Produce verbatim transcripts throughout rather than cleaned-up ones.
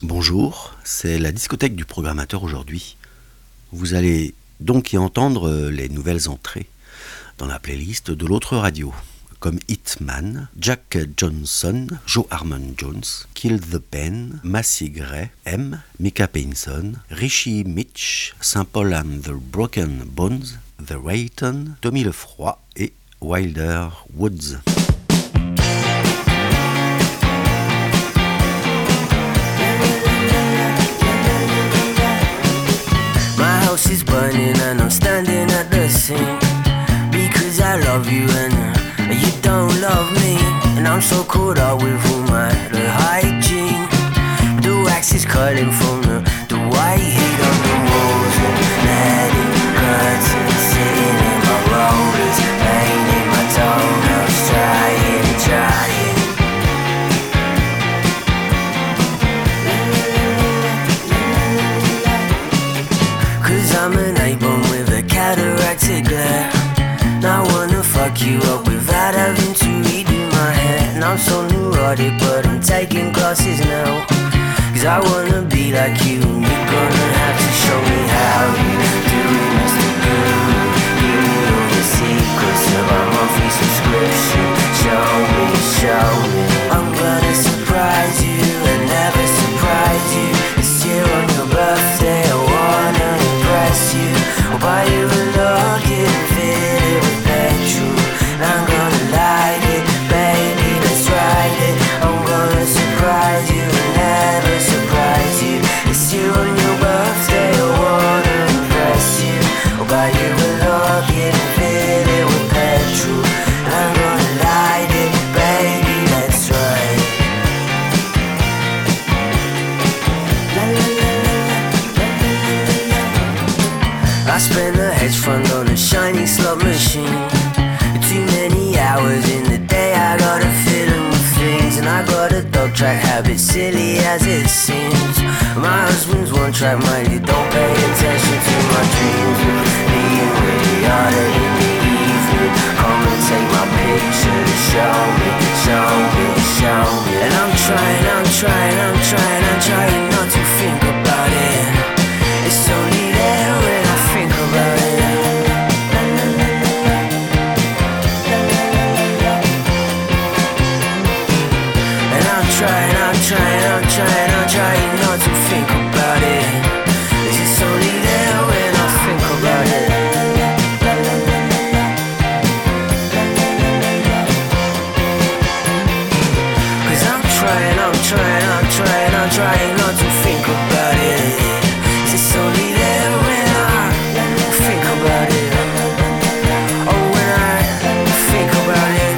Bonjour, c'est la discothèque du programmateur aujourd'hui. Vous allez donc y entendre les nouvelles entrées dans la playlist de l'autre radio, comme Hitman, Jack Johnson, Joe Harmon Jones, Kill the Pen, Massey Gray, M, Micah Pinson, Richie Mitch, Saint Paul and the Broken Bones, The Rayton, Tommy Lefroy et Wilder Woods. Is burning and I'm standing at the sink because I love you and uh, you don't love me, and I'm so caught up with all my the hygiene. The wax is curling from the, the white heat on the walls and letting curtains sitting in my rollers, painting my toenails, trying, trying. I'm an A-bomb with a cataracted glare. Now I wanna fuck you up without having to redo my hair. And I'm so neurotic, but I'm taking classes now, cause I wanna be like you, and you're gonna have to show me how you do it, Mister Guru. Give me all the secrets of our monthly subscription. Show me, show me. I'm gonna surprise you and never surprise you. This year on your birthday I wanna you. I'll buy you a login and fill it with petrol, and I'm gonna light it, baby, let's ride it. I'm gonna surprise you and never surprise you. This year on your birthday I wanna impress you. I'll buy you a login and fill it with petrol, and I'm gonna light it, baby, let's ride it. La, la, la. I spend a hedge fund on a shiny slot machine. Too many hours in the day, I gotta fill them with things. And I got a dog track habit, silly as it seems. My husband's one track mind, you don't pay attention to my dreams. Me and Rihanna in the evening, come and take my picture to show me, show me, show me. And I'm trying, I'm trying, I'm trying, I'm trying not to think about it. It's only there when I think about it. And I'm trying, I'm trying, I'm trying, I'm trying not to think about it. It's only there when I think about it. Cause I'm trying, I'm trying, I'm trying, I'm trying not to think about it. It's only there when I think about it. Oh, when I think about it.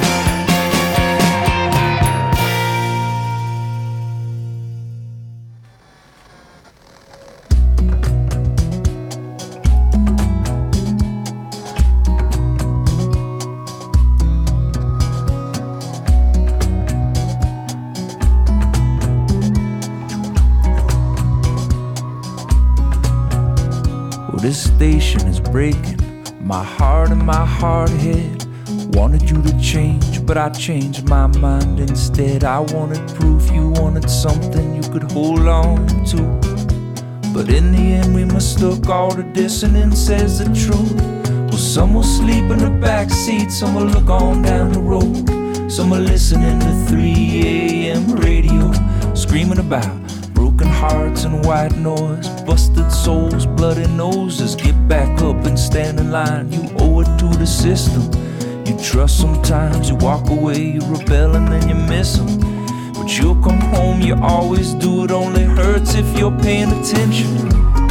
This station is breaking my heart and my hard head. Wanted you to change, but I changed my mind instead. I wanted proof, you wanted something you could hold on to. But in the end we mistook all the dissonance as the truth. Well, some will sleep in the backseat, some will look on down the road. Some are listening to three a.m. radio, screaming about broken hearts and white noise, busted souls, bloody noses. Get back up and stand in line. You owe it to the system. You trust sometimes, you walk away, you rebel and then you miss them. But you'll come home, you always do. It only hurts if you're paying attention.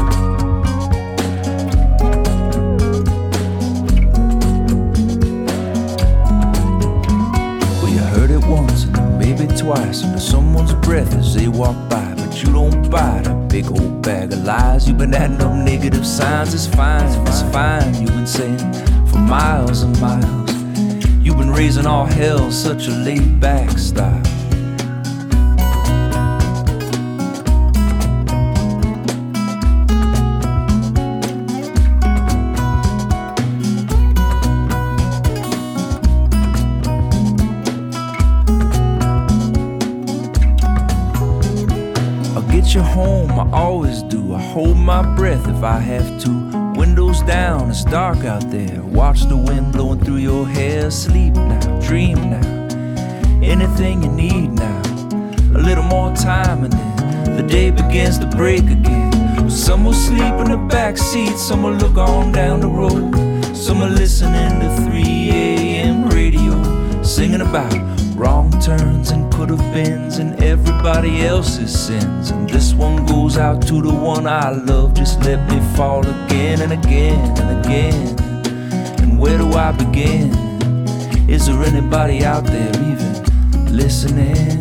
Well, you heard it once and then maybe twice under someone's breath as they walk by. You don't buy that big old bag of lies. You've been adding up negative signs. It's fine, it's fine, you've been saying for miles and miles. You've been raising all hell, such a laid back style. Get you home, I always do. I hold my breath if I have to. Windows down, it's dark out there. Watch the wind blowing through your hair. Sleep now, dream now, anything you need now. A little more time and then the day begins to break again. Some will sleep in the back seat, some will look on down the road. Some are listening to three a.m. radio, singing about wrong turns and could have beens and everybody else's sins. And this one goes out to the one I love. Just let me fall again and again and again. And where do I begin? Is there anybody out there even listening?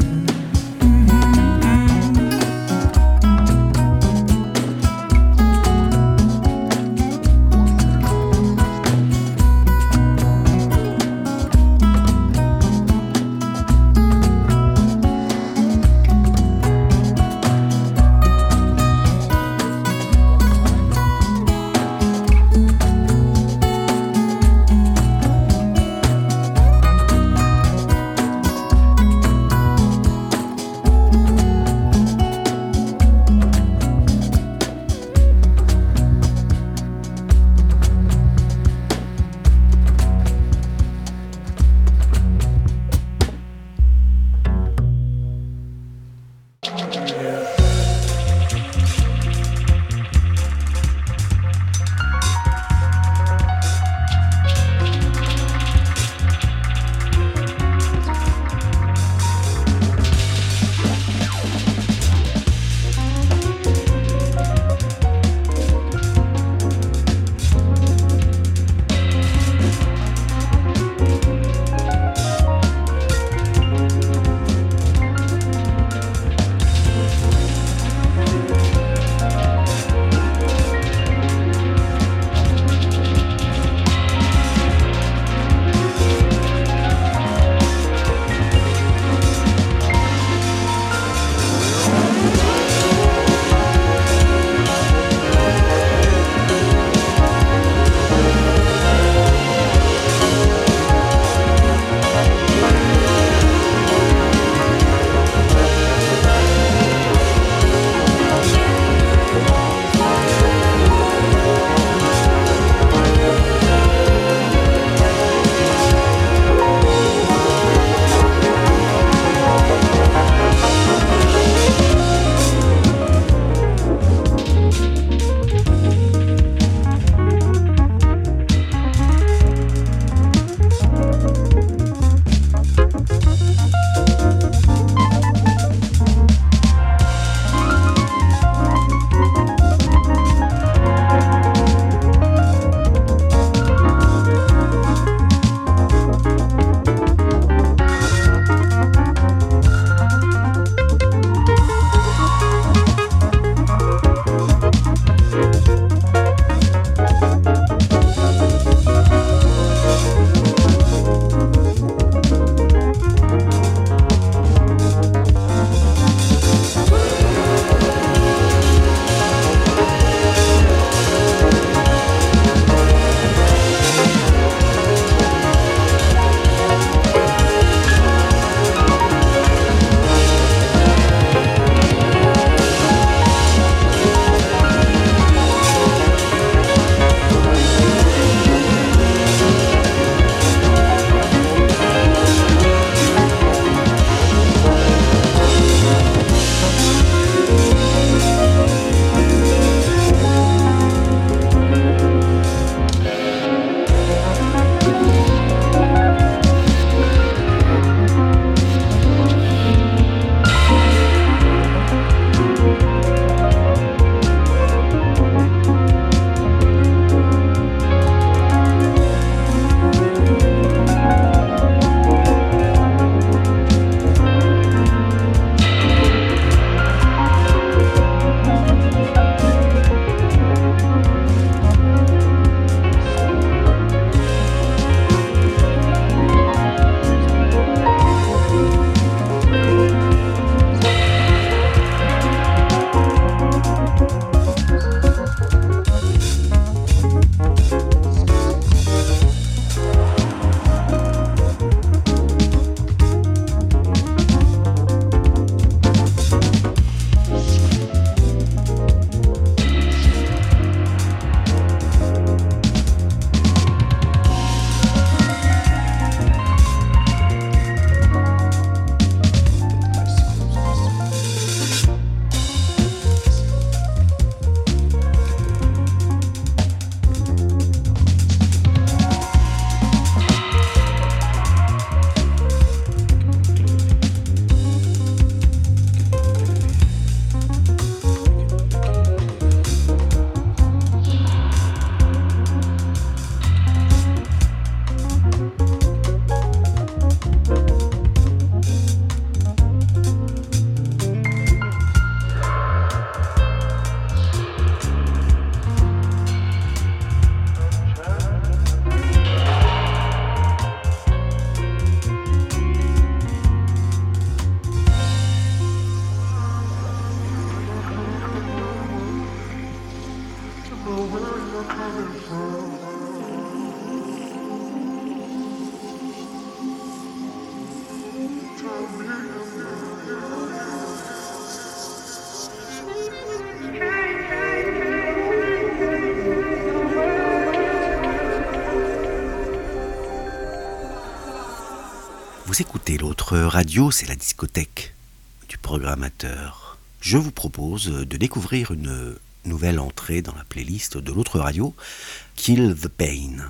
Vous écoutez l'autre radio, c'est la discothèque du programmateur. Je vous propose de découvrir une nouvelle entrée dans la playlist de l'autre radio, Kill the Pain.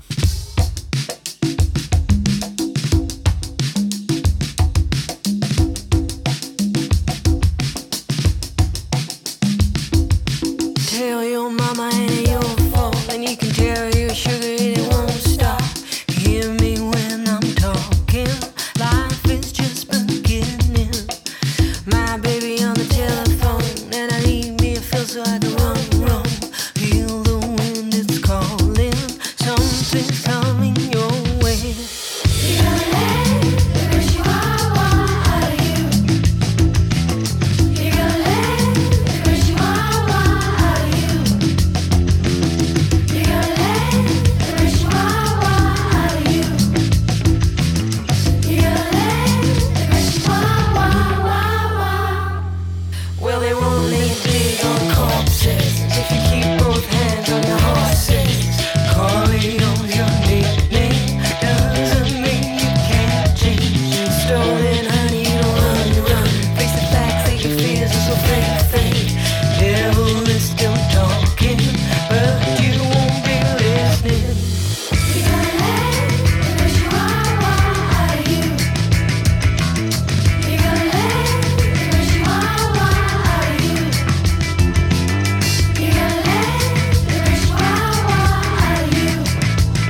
Tell your mama it ain't your fault, and you can tell your sugar it won't stop. Hear me when I'm talking. Life is just beginning. My baby on the telephone, and I need me a feel so I can run, run. Feel the wind, it's calling. Something's coming your way. You're gonna let the chihuahua out of you. You're gonna let the chihuahua out of you. You're gonna let the chihuahua out of you. You're gonna let the chihuahua. Well, they won't lay big on corpses if you keep both hands on your horses. Calling on your nickname doesn't mean you can't change. Stolen honey, don't run, run. Face the facts that your fears are so fake, fake. Devil is still talking, but you won't be listening. You're gonna let the chihuahua out of you. You're gonna let the chihuahua out of you. You're gonna let the chihuahua out of you. You're gonna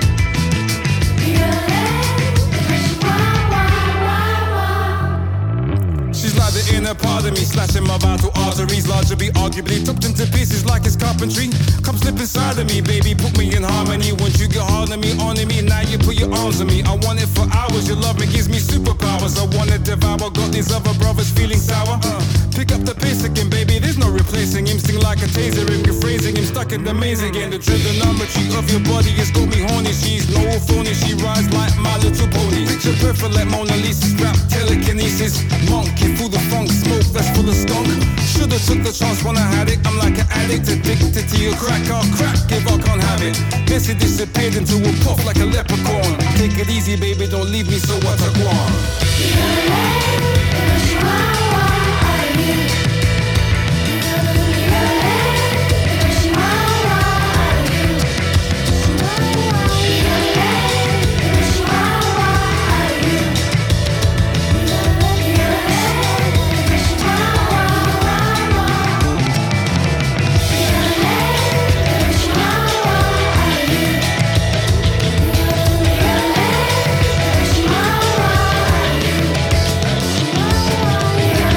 let the chihuahua. She's like the inner part of me, slashing my vital arteries. Larger be arguably chopped into pieces like it's carpentry. Come slip inside of me, baby, put me in harmony. Once you get hard on me, on me, now you put your arms on me. I want it for hours, your love me gives me superpowers. I wanna devour, got these other brothers feeling sour. uh, Pick up the pace again, baby, there's no replacing him. Sting like a taser, if you're phrasing him, stuck in the maze again. The trigonometry of your body has got me horny. She's no phony, she rides like my little pony. Picture perfect like Mona Lisa, scrap telekinesis. Monkey through the funk, smoke that's full of skunk. Should've took the chance when I had it. I'm like an addict, addicted to your crack. I'll crack if I can't have it. Guess it disappeared into a puff like a leprechaun. Take it easy, baby, don't leave me, so what I want. You're gonna let the chihuahua out of you. You're gonna let the chihuahua out of you. You're gonna let the chihuahua out of you. You're gonna let the chihuahua out of you. You're gonna let the chihuahua out of you. You're gonna let the chihuahua out of you. You're gonna let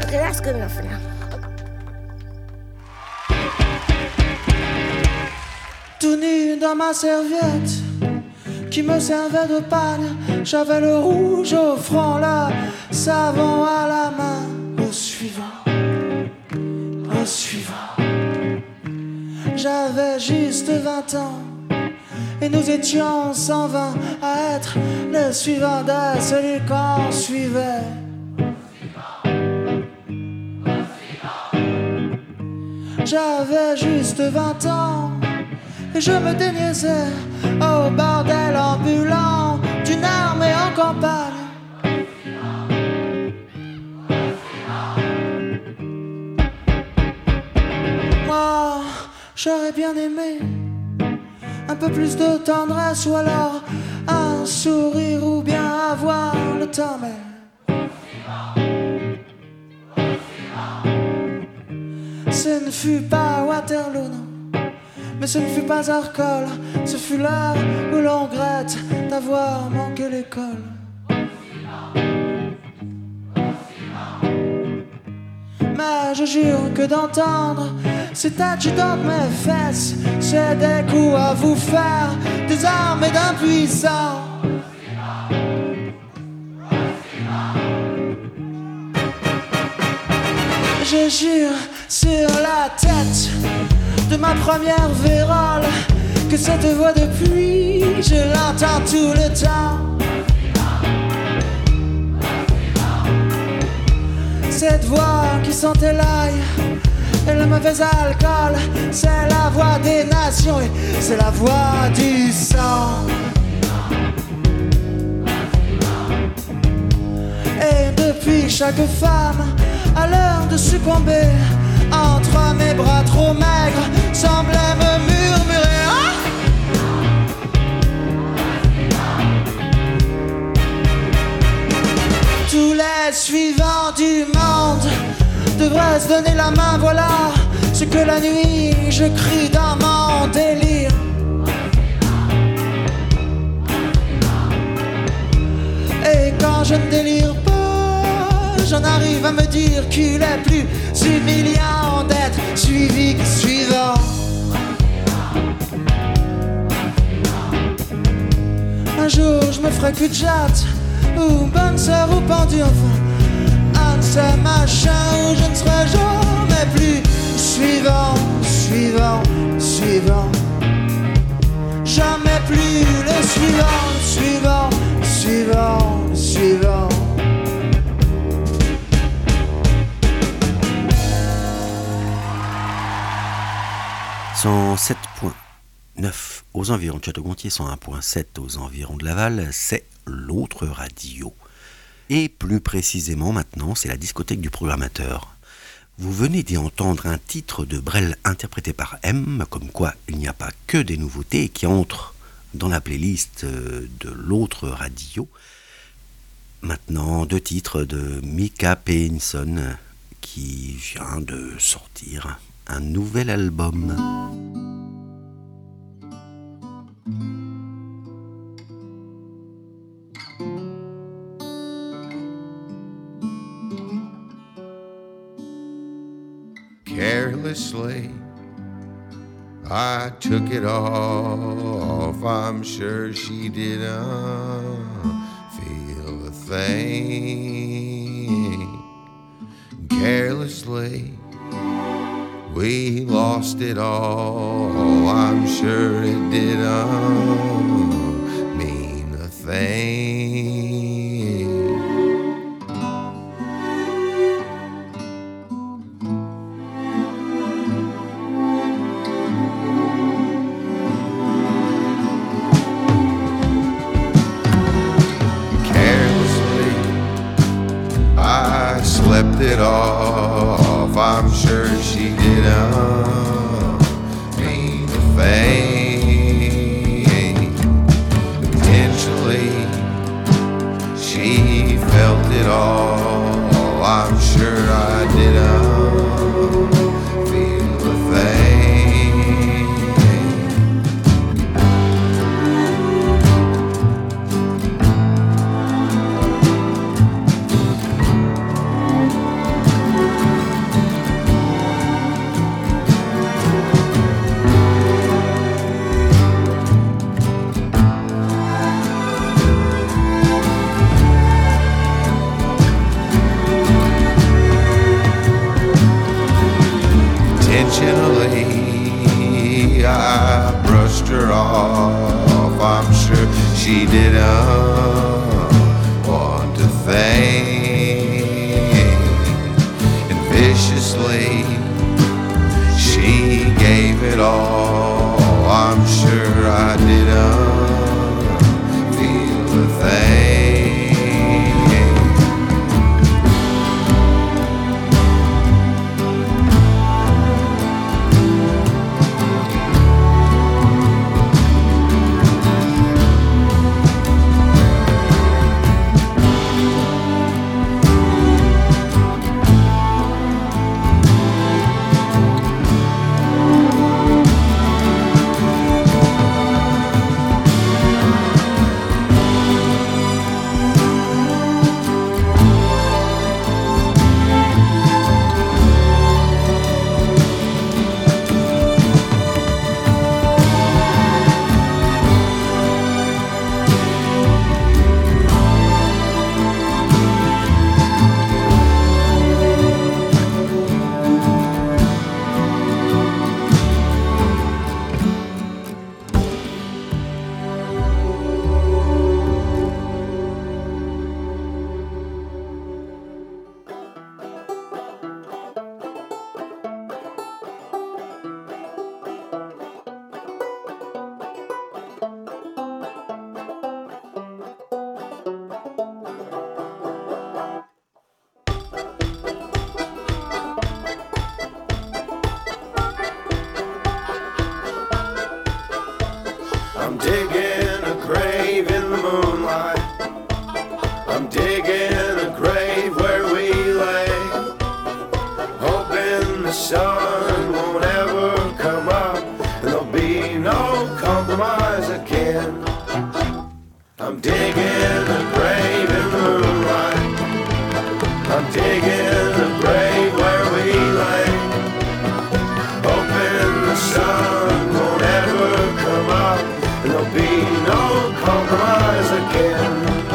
Okay, that's good enough for now. Tout nu dans ma serviette qui me servait de pagne, j'avais le rouge au front, le savon à la main. Au suivant, au suivant. J'avais juste vingt ans et nous étions cent vingt à être le suivant de celui qu'on suivait. J'avais juste vingt ans et je me déniaisais au bordel ambulant d'une armée en campagne. Moi, j'aurais bien aimé un peu plus de tendresse ou alors un sourire ou bien avoir le temps, mais ce ne fut pas Waterloo, non. Mais ce ne fut pas Arcole, ce fut l'heure où l'on regrette d'avoir manqué l'école. Mais je jure que d'entendre cet adjudant de mes fesses, c'est des coups à vous faire, des armes et d'un puissant. Je jure sur la tête de ma première vérole que cette voix de pluie, je l'entends tout le temps. Cette voix qui sentait l'ail et le mauvais alcool, c'est la voix des nations et c'est la voix du sang. Et depuis chaque femme a l'heure de succomber entre mes bras trop maigres semblait me murmurer ah! Tous les suivants du monde devraient se donner la main, voilà ce que la nuit je crie dans mon délire. Et quand je ne délire pas, j'en arrive à me dire qu'il est plus humiliant d'être suivi que suivant. Un jour je me ferai cul de jatte ou bonne sœur ou pendu, enfin un de ces machins où je ne serai jamais plus suivant, suivant, suivant. Jamais plus le suivant, suivant, suivant, suivant. cent sept virgule neuf aux environs de Château-Gontier, cent un virgule sept aux environs de Laval, c'est l'autre radio. Et plus précisément maintenant, c'est la discothèque du programmateur. Vous venez d'y entendre un titre de Brel interprété par M, comme quoi il n'y a pas que des nouveautés qui entrent dans la playlist de l'autre radio. Maintenant, deux titres de Mika Payson qui vient de sortir un nouvel album. Carelessly, I took it off. I'm sure she didn't feel a thing. Carelessly, we lost it all. I'm sure it didn't mean a thing. Slept it off. I'm sure she didn't mean a thing. Potentially, she felt it all. I'm sure I didn't feel a thing. off. I'm sure she didn't want to think. And viciously she gave it all. I'm sure I didn't feel a thing. I'm digging a grave in the moonlight. I'm digging a grave where we lay, hoping the sun won't ever come up and there'll be no compromise again. I'm digging a grave in the moonlight. I'm digging a grave where we lay, hoping the sun won't ever come up and there'll be no compromise again.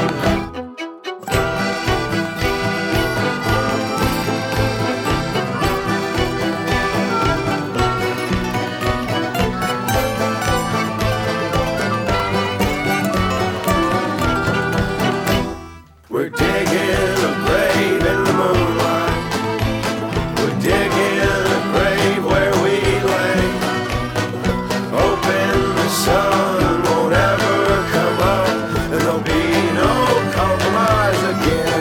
We're digging a grave in the moonlight. We're digging a grave where we lay, hoping the sun won't ever come up and there'll be no compromise again.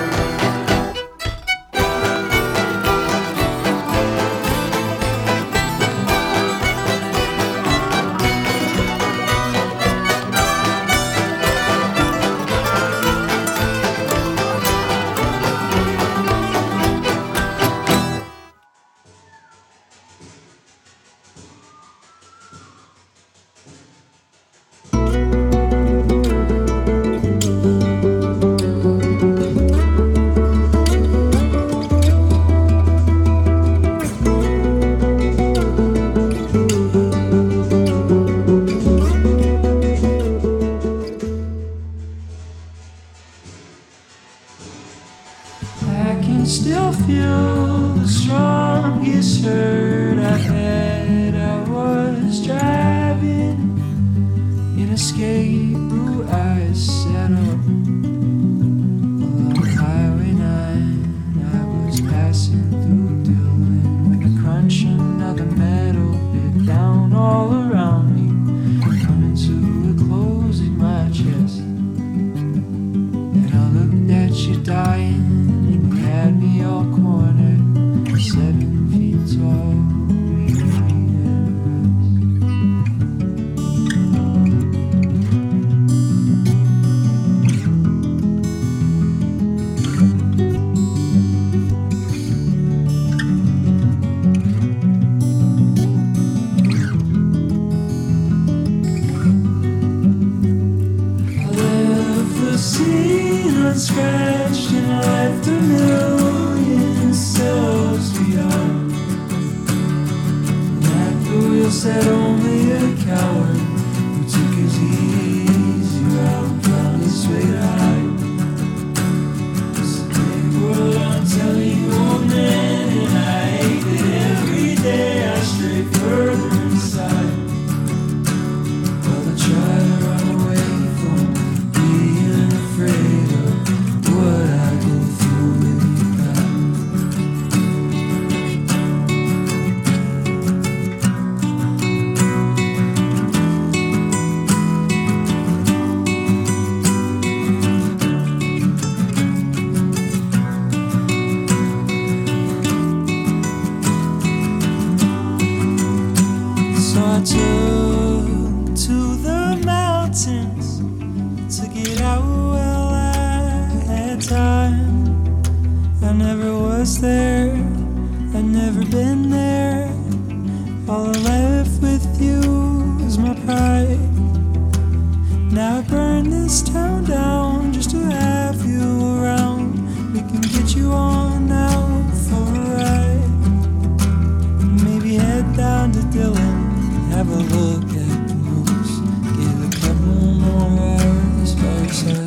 I can still feel the strongest hurt I've had. I was driving in escape route. I set up along Highway nine. I was passing through Dillon when the crunching of the metal bit down all around me, coming to a close in my chest. And I looked at you dying, had me all cornered, seven feet tall. I left the scene unscratched and I left a million cells beyond. And at the wheel sat only a coward who took his easy route, found his way to hide. It's a big world, I'm telling you, old man, and I hate it every day I stray further inside. Well, the took to the mountains to get out while I had time. I never was there, I'd never been there. All I left with you is my pride. Now I burn this town down just to have you around. We can get you on out for a ride. Maybe head down to Dillon, have a look at the moose, get a couple more hours by your side.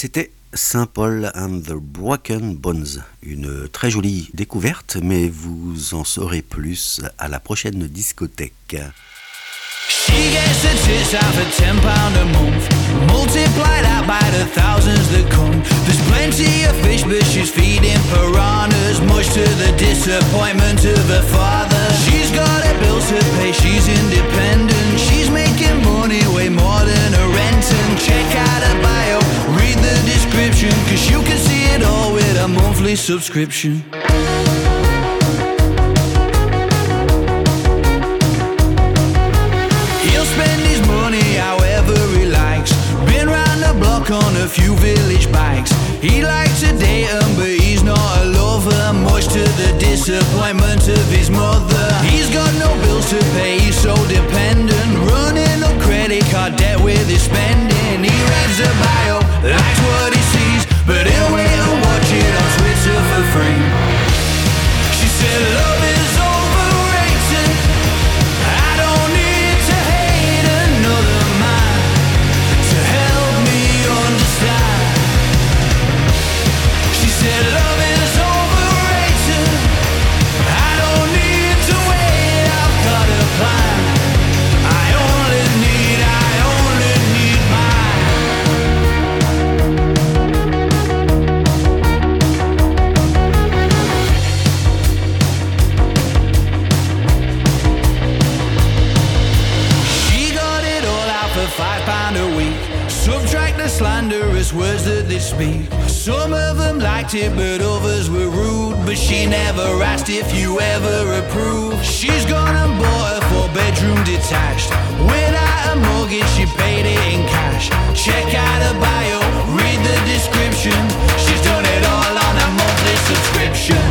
C'était Saint Paul and the Broken Bones, une très jolie découverte, mais vous en saurez plus à la prochaine discothèque. She gets the tits out for ten pound a month, multiplied out by the thousands that come. There's plenty of fish, but she's feeding piranhas, much to the disappointment of her father. She's got her bills to pay, she's independent, she's making money way more than her rent. And check out her bio, read the description, cause you can see it all with a monthly subscription. Spend his money however he likes, been round the block on a few village bikes. He likes to date him but he's not a lover, much to the disappointment of his mother. He's got no bills to pay, he's so dependent, running up credit card debt with his spending. He reads a bio, likes what he sees, but he'll wait and watch it on Twitter for free. She said love is overrated, I don't need to hate another man to help me understand. She said love is overrated, I don't need to wait, I've got a plan. I only need, I only need five pound a week. Subtract the slanderous words that they speak. Some of them liked it, but others were rude. But she never asked if you ever approved. She's gone and bought a four-bedroom detached. Without a mortgage, she paid it in cash. Check out her bio, read the description. She's done it all on a monthly subscription.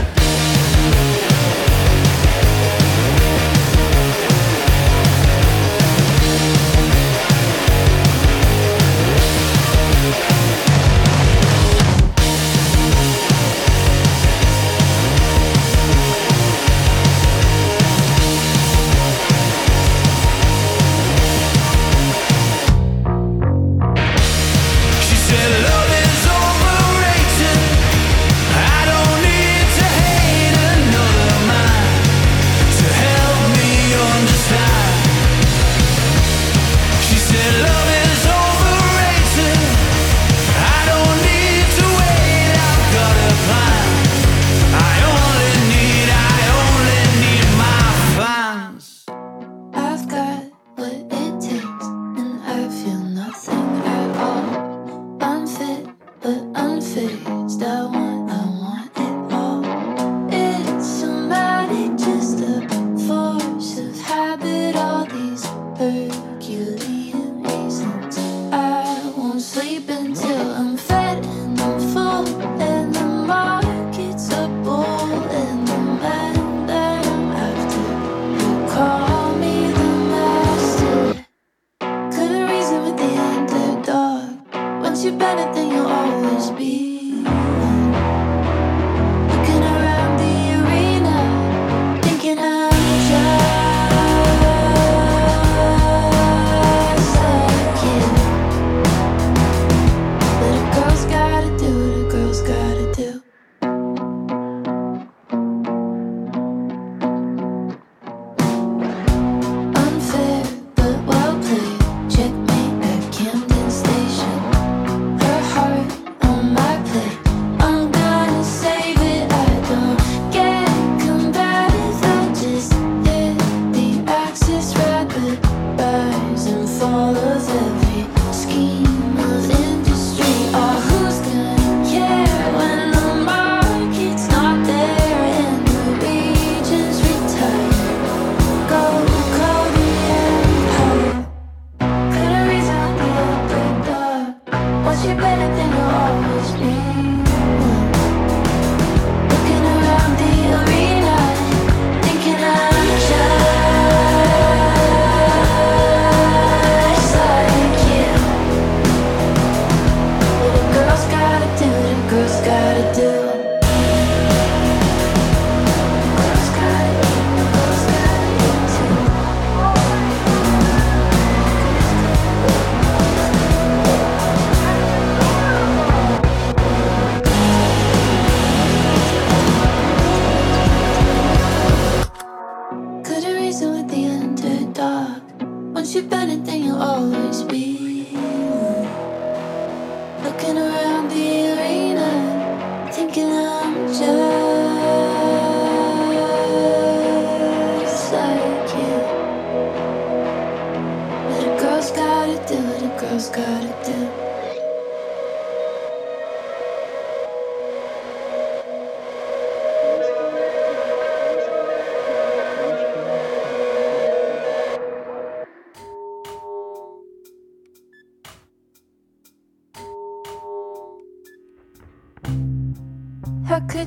She said love is overrated,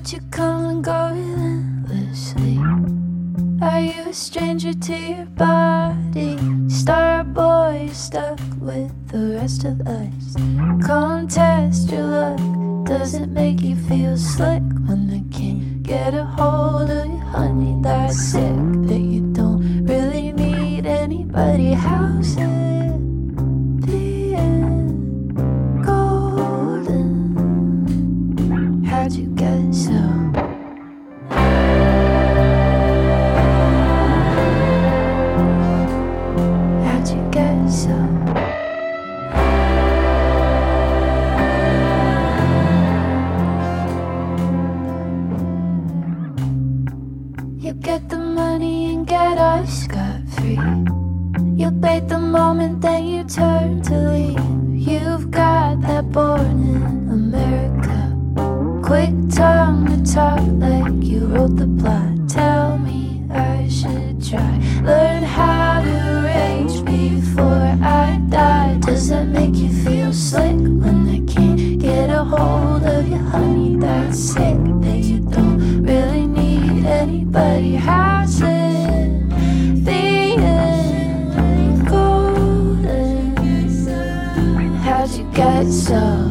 How'd you come and go relentlessly? Are you a stranger to your body? Star boy, you're stuck with the rest of us. Come test your luck. Does it make you feel slick when they can't get a hold of you, honey? That's sick that you don't really need anybody. How's it being golden? How'd you get so? How'd you get so? Get the money and get off scot-free. You bait the moment, then you turn to leave. You've got that born in America. Quick tongue to talk like you wrote the plot. Tell me I should try. Learn how to rage before I die. Does that make you feel slick when I can't get a hold of you, honey? That's sick that you don't really need anybody. How's it being golden? How'd you get so?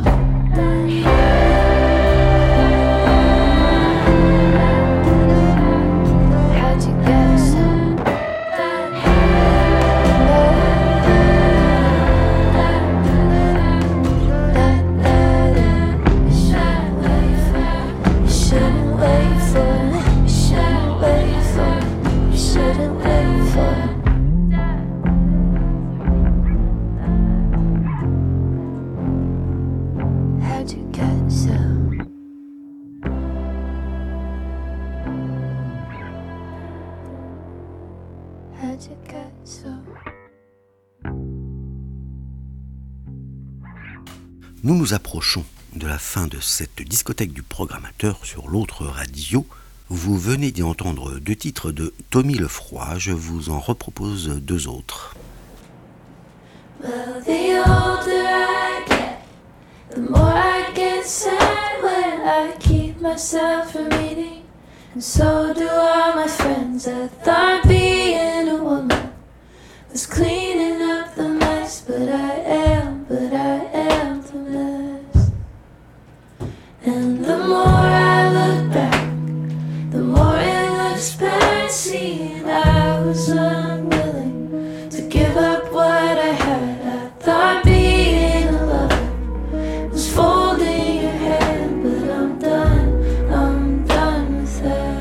Nous nous approchons de la fin de cette discothèque du programmateur sur l'autre radio. Vous venez d'y entendre deux titres de Tommy Lefroy, je vous en repropose deux autres. Well, the older I get, the more I get sad when I keep myself from eating. And so do all my friends. I thought being a woman was cleaning up the mess, but I am, but I am the mess. And the more I look back, the more it looks bad, seeing I was unwilling to give up what I had. I thought being a lover was folding your hand, but I'm done, I'm done with that.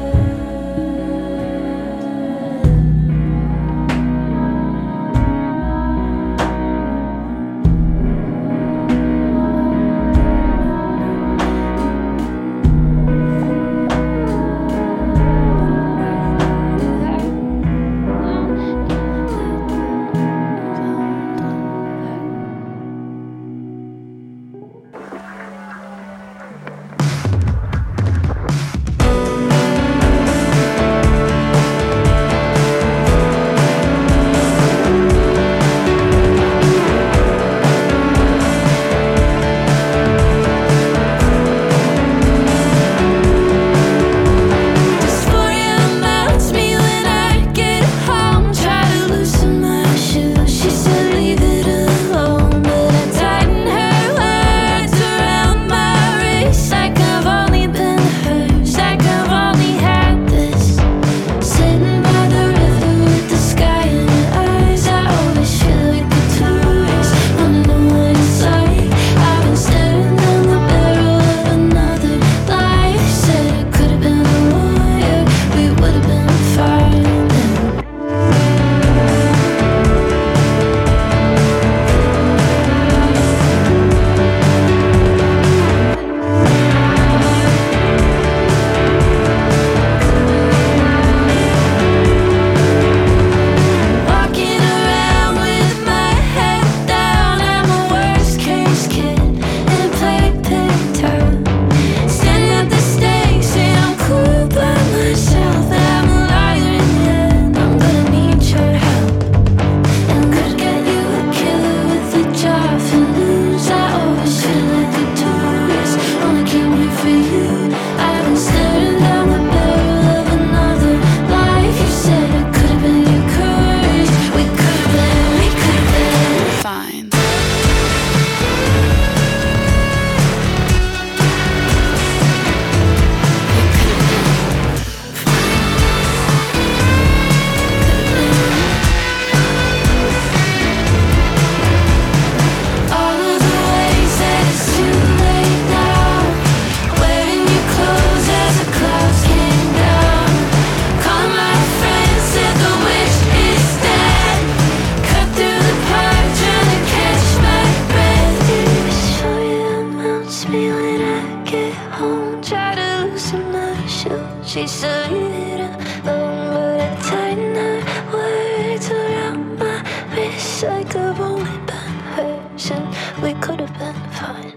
piece of you. Um, but I tighten her words around my wrist like I've only been hurt, and we could have been fine.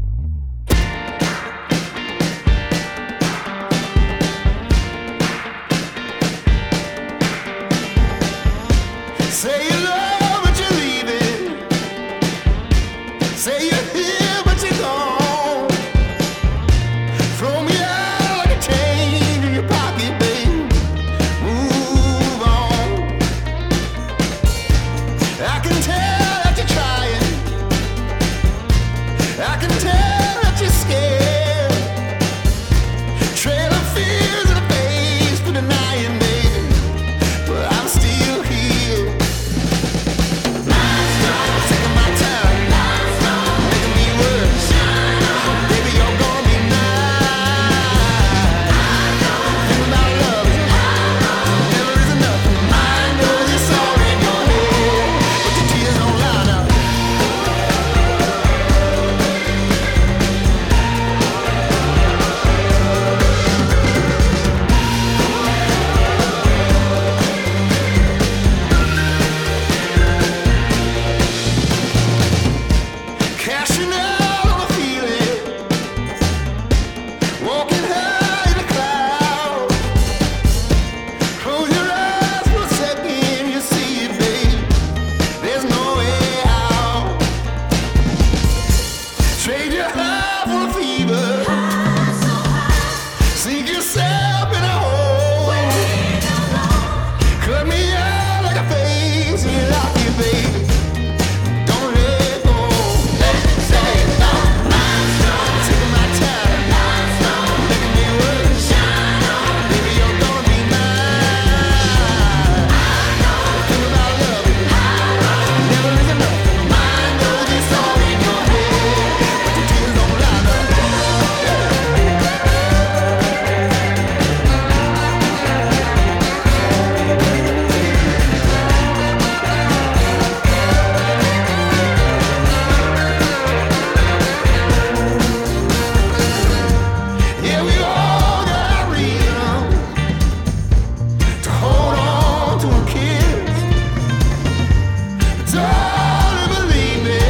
Say you love but you're leaving. Say you're here but you're gone. Throw me out like a change in your pocket, babe. Move on. I can tell that you're trying. I can tell that you're scared. Trail of fears in the face for denying, baby. But I'm still here. Taking my time, making me worse. Baby, you're gonna be mine. Think about love, never is enough. I know it's all in your head, but the tears don't line up. Cashing out on a feeling, walking high in the clouds. Close your eyes for a second, you see it, babe. There's no way out. Trade your high for a fever. Sink yourself in a hole. Cut me out like a face and you lock it, baby. Don't let go. Say no. Taking my time, making me worse. Baby, you're gonna be mine. Think about love, never is enough. I know it's all in your head, but the tears don't line up. Yeah, we all got reason to hold on to a kiss. Darling, believe me,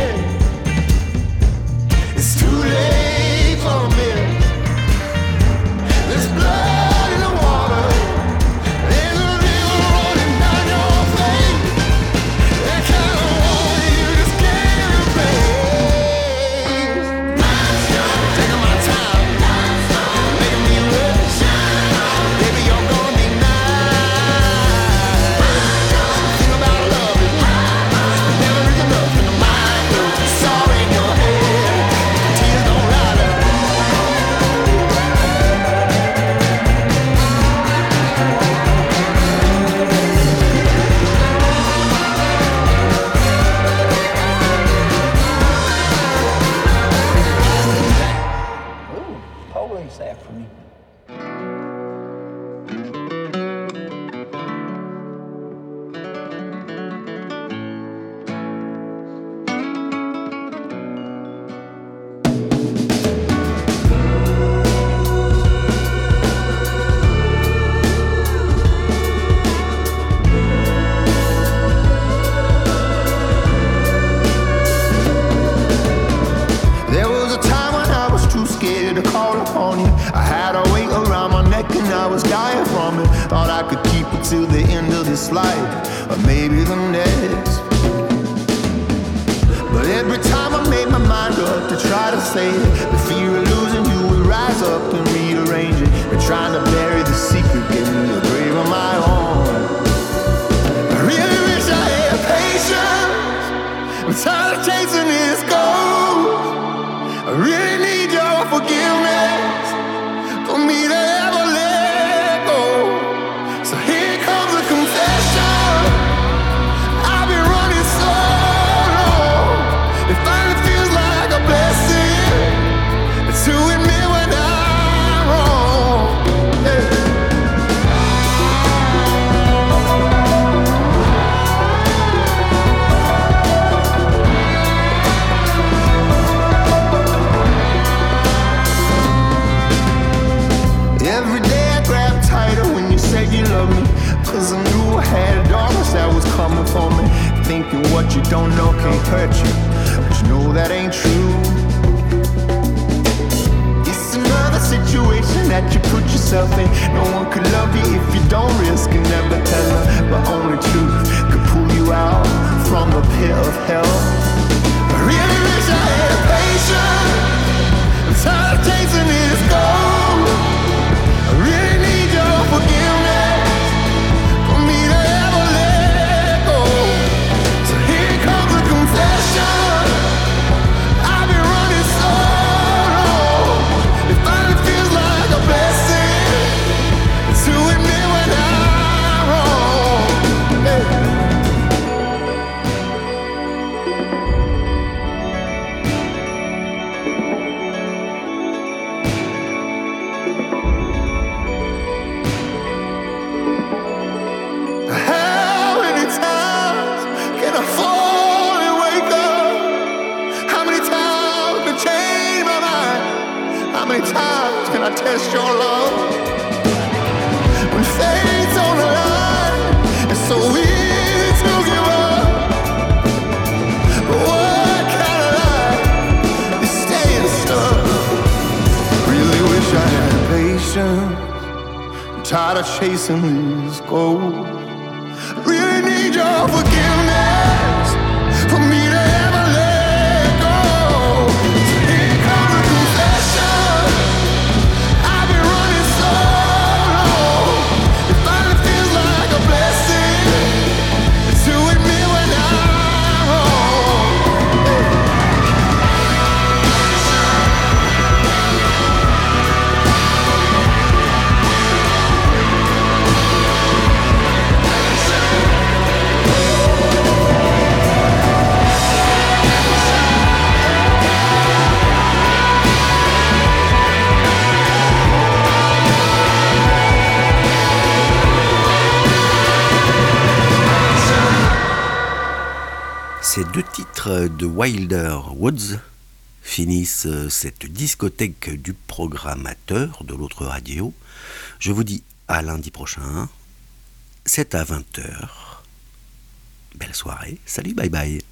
it's too late for me. There's blood in the water. There's a river running down your face. That kind of water you just can't replace. Taking my time, making me worse. Baby, you're gonna be mine. Think about love, never is enough. In the mind, it's all in your head. Tears don't line up. Ooh, police after me. There was a time when I was too scared to call upon you. I had a weight around my neck and I was dying from it. Thought I could keep it till the end of this life, or maybe the next. But every time I made my mind up to try to say it, the fear of losing you would rise up and rearrange it. But trying to bury the secret gave me a grave of my own. I really wish I had patience. I'm tired of chasing this ghost. I really need your forgiveness for me to ever let go. So here comes a confession. I've been running so long. It finally feels like a blessing to admit when I'm wrong. Yeah. thinking what you don't know can't hurt you, but you know that ain't true. It's another situation that you put yourself in. No one could love you if you don't risk and never tell her, but only truth could pull you out from the pit of hell. I really wish I had patience. I'm tired of chasing this gold. I really need your forgiveness for me to ever let go. So here comes a confession. I've been running so long. It finally feels like a blessing to admit when I'm wrong. Hey. Can I test your love? When fate's on the line, it's so easy to give up. But what kind of life is staying stuck? Really wish I had patience. I'm tired of chasing this gold. Really need your forgiveness for me to ever let go. So here comes a confession. Ces deux titres de Wilder Woods finissent cette discothèque du programmateur de l'autre radio. Je vous dis à lundi prochain, c'est à vingt heures. Belle soirée, salut, bye bye.